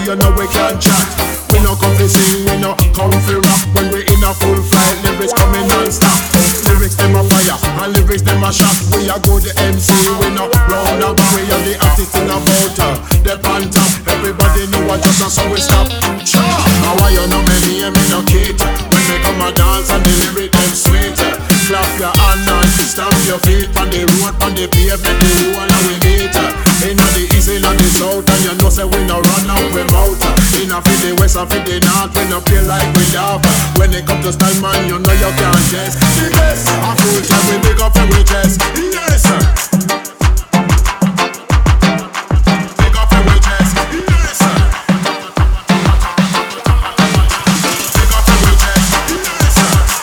you know we can chat. We no come to sing, we no come to rap. When we in a full flight, lyrics coming non-stop. Lyrics them a fire, and lyrics them a shot. We a good MC, we no round up. We are the artist thing about her. The on top, everybody know what just so we stop. Now why you know me name me no kid? When they come a dance and the lyrics them sweet. Clap your hand and stamp your feet on the road, on the pavement, the whole and we meet. Inna the east, inna the south, and you know say we no run out we mouth. Inna for the west and for the north, we no play like we laugh. When it come to style, man, you know you can't test. Yes, a full time we big up every chest. Yes, big up every chest. Yes, big up every chest. Yes,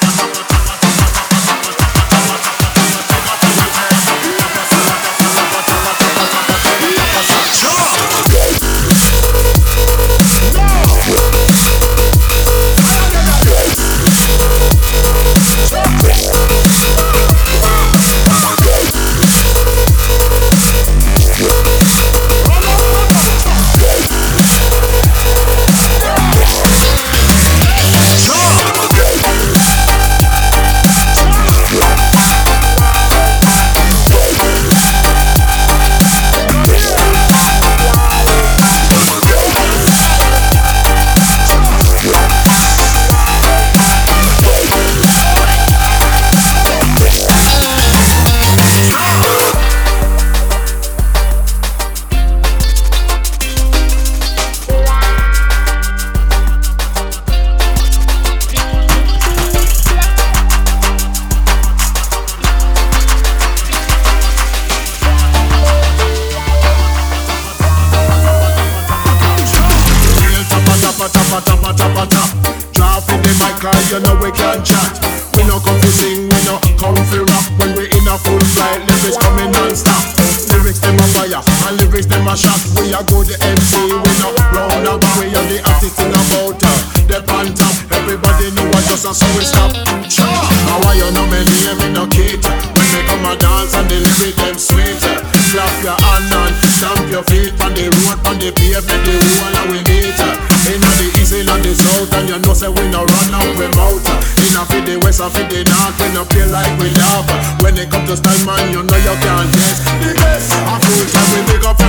you know we can chat. We no come to sing, we no come to rap. When we in a full flight, lyrics coming non-stop. Lyrics them a fire, and lyrics them a shot. We a good MC, we no round up. We are the artist thing about her. The on top, everybody know what just so we stop. Now why you know me name me no kid? When we come a dance and the lyrics them sweet. Clap your hand and stamp your feet on the road, on the pavement, the whole and we meet. Inna the east, inna the south, and you know say we no run out we mouth. Inna for the west and for the north, we no play like we laugh. When it come to style, man, you know you can't guess. The best, a full time we big up